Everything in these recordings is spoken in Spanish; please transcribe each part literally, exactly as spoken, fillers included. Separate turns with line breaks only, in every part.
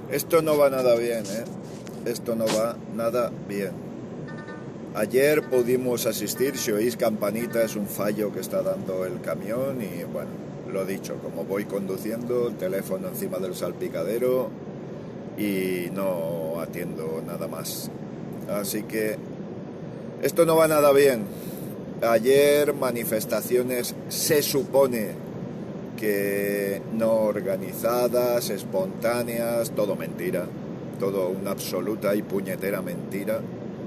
Esto no va nada bien, ¿eh? Esto no va nada bien. Ayer pudimos asistir, si oís campanita es un fallo que está dando el camión y bueno, lo dicho, como voy conduciendo, el teléfono encima del salpicadero y no atiendo nada más. Así que esto no va nada bien. Ayer manifestaciones se supone que no organizadas, espontáneas, todo mentira, todo una absoluta y puñetera mentira.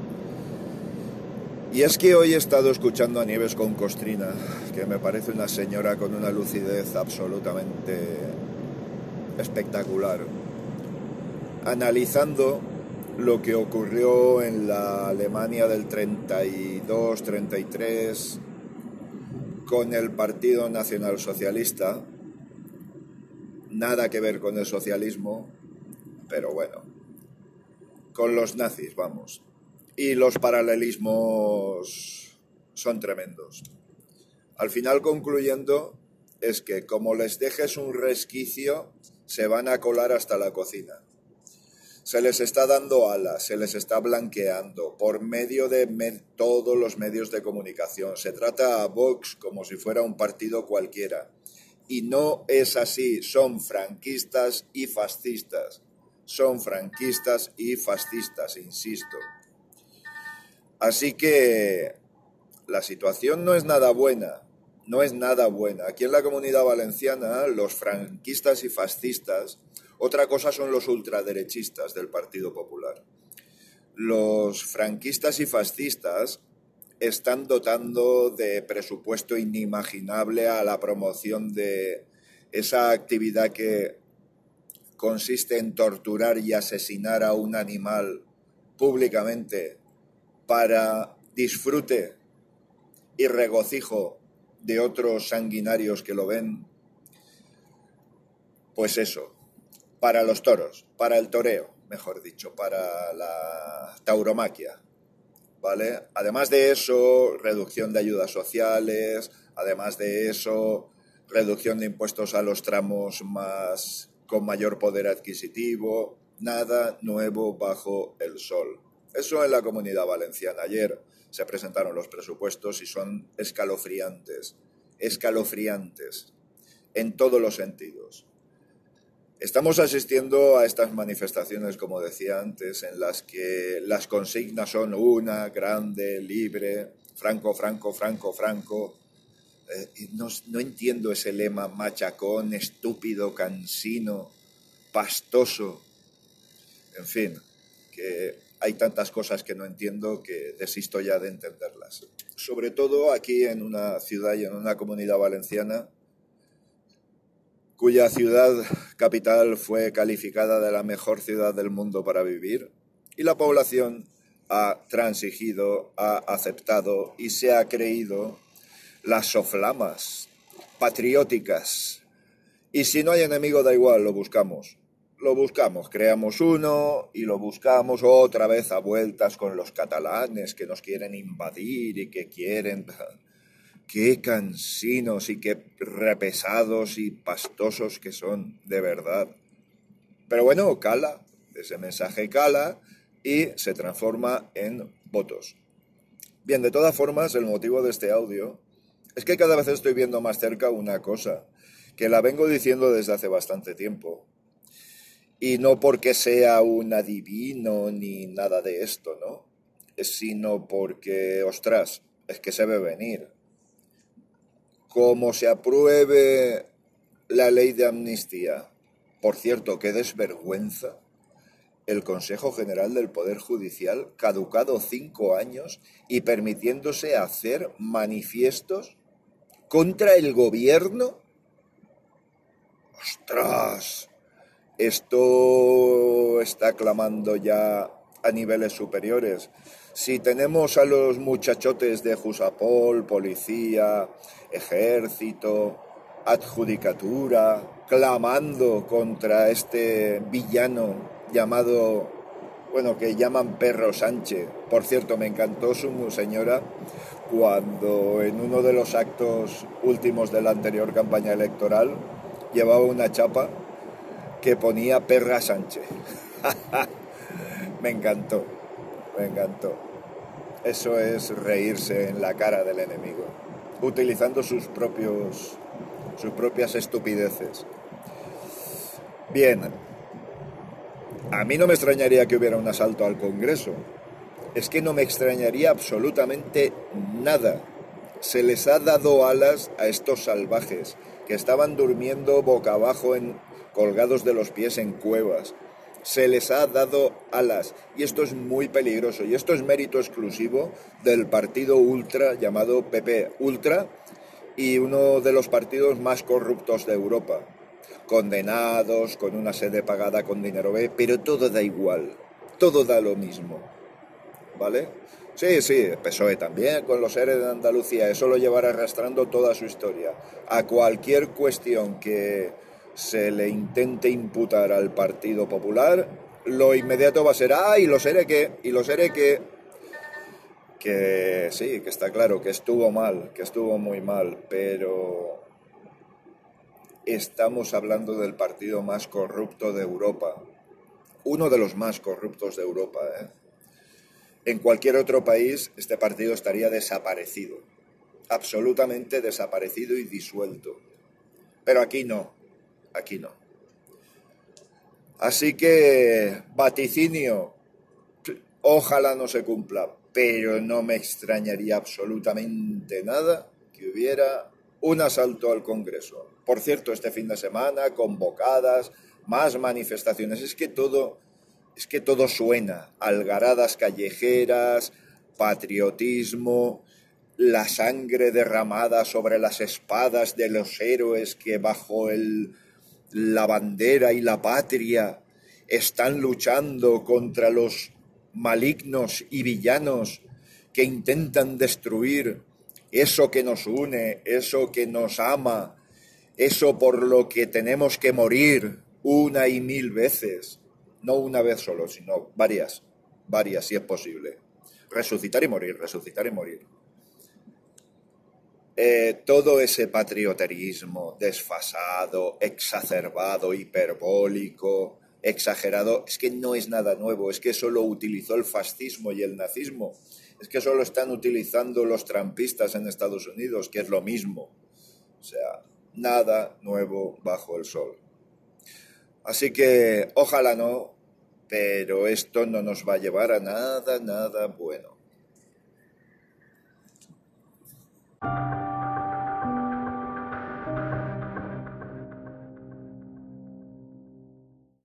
Y es que hoy he estado escuchando a Nieves con Costrina, que me parece una señora con una lucidez absolutamente espectacular, analizando lo que ocurrió en la Alemania del treinta y dos treinta y tres con el Partido Nacionalsocialista. Nada que ver con el socialismo, pero bueno, con los nazis, vamos. Y los paralelismos son tremendos. Al final, concluyendo, es que como les dejes un resquicio, se van a colar hasta la cocina. Se les está dando alas, se les está blanqueando por medio de me- todos los medios de comunicación. Se trata a Vox como si fuera un partido cualquiera. Y no es así, son franquistas y fascistas. Son franquistas y fascistas, insisto. Así que la situación no es nada buena, no es nada buena. Aquí en la Comunidad Valenciana, los franquistas y fascistas, otra cosa son los ultraderechistas del Partido Popular. Los franquistas y fascistas están dotando de presupuesto inimaginable a la promoción de esa actividad que consiste en torturar y asesinar a un animal públicamente para disfrute y regocijo de otros sanguinarios que lo ven. Pues eso, para los toros, para el toreo, mejor dicho, para la tauromaquia, ¿vale? Además de eso, reducción de ayudas sociales, además de eso, reducción de impuestos a los tramos más con mayor poder adquisitivo, nada nuevo bajo el sol. Eso en la Comunidad Valenciana. Ayer se presentaron los presupuestos y son escalofriantes, escalofriantes, en todos los sentidos. Estamos asistiendo a estas manifestaciones, como decía antes, en las que las consignas son una, grande, libre, franco, franco, franco, franco. Eh, no, no entiendo ese lema machacón, estúpido, cansino, pastoso. En fin, que hay tantas cosas que no entiendo que desisto ya de entenderlas. Sobre todo aquí en una ciudad y en una comunidad valenciana cuya ciudad capital fue calificada de la mejor ciudad del mundo para vivir, y la población ha transigido, ha aceptado y se ha creído las soflamas patrióticas. Y si no hay enemigo, da igual, lo buscamos. Lo buscamos, creamos uno y lo buscamos otra vez a vueltas con los catalanes que nos quieren invadir y que quieren... Qué cansinos y qué repesados y pastosos que son, de verdad. Pero bueno, cala, ese mensaje cala y se transforma en votos. Bien, de todas formas, el motivo de este audio es que cada vez estoy viendo más cerca una cosa, que la vengo diciendo desde hace bastante tiempo. Y no porque sea un adivino ni nada de esto, ¿no? Sino porque, ostras, es que se ve venir. Como se apruebe la ley de amnistía, por cierto, qué desvergüenza, el Consejo General del Poder Judicial, caducado cinco años y permitiéndose hacer manifiestos contra el gobierno. ¡Ostras! Esto está clamando ya a niveles superiores. Si tenemos a los muchachotes de Jusapol, policía, ejército, adjudicatura, clamando contra este villano llamado, bueno, que llaman Perro Sánchez. Por cierto, me encantó su señora cuando en uno de los actos últimos de la anterior campaña electoral llevaba una chapa que ponía Perra Sánchez. Me encantó, me encantó. Eso es reírse en la cara del enemigo, utilizando sus propios, sus propias estupideces. Bien, a mí no me extrañaría que hubiera un asalto al Congreso. Es que no me extrañaría absolutamente nada. Se les ha dado alas a estos salvajes que estaban durmiendo boca abajo, en, colgados de los pies en cuevas. Se les ha dado alas y esto es muy peligroso y esto es mérito exclusivo del partido ultra llamado P P Ultra y uno de los partidos más corruptos de Europa, condenados con una sede pagada con dinero B, pero todo da igual, todo da lo mismo, ¿vale? Sí, sí, P S O E también con los ERE de Andalucía, eso lo llevará arrastrando toda su historia. A cualquier cuestión que se le intente imputar al Partido Popular, lo inmediato va a ser, ah, y los ERE que, y los ERE que, que sí, que está claro, que estuvo mal, que estuvo muy mal, pero estamos hablando del partido más corrupto de Europa, uno de los más corruptos de Europa, ¿eh? En cualquier otro país este partido estaría desaparecido, absolutamente desaparecido y disuelto. Pero aquí no, aquí no. Así que, vaticinio, ojalá no se cumpla, pero no me extrañaría absolutamente nada que hubiera un asalto al Congreso. Por cierto, este fin de semana, convocadas, más manifestaciones, es que todo... Es que todo suena, algaradas callejeras, patriotismo, la sangre derramada sobre las espadas de los héroes que bajo el, la bandera y la patria están luchando contra los malignos y villanos que intentan destruir eso que nos une, eso que nos ama, eso por lo que tenemos que morir una y mil veces. No una vez solo, sino varias, varias si es posible. Resucitar y morir, resucitar y morir. Eh, todo ese patrioterismo desfasado, exacerbado, hiperbólico, exagerado, es que no es nada nuevo, es que eso lo utilizó el fascismo y el nazismo, es que eso lo están utilizando los trampistas en Estados Unidos, que es lo mismo. O sea, nada nuevo bajo el sol. Así que ojalá no, pero esto no nos va a llevar a nada, nada bueno.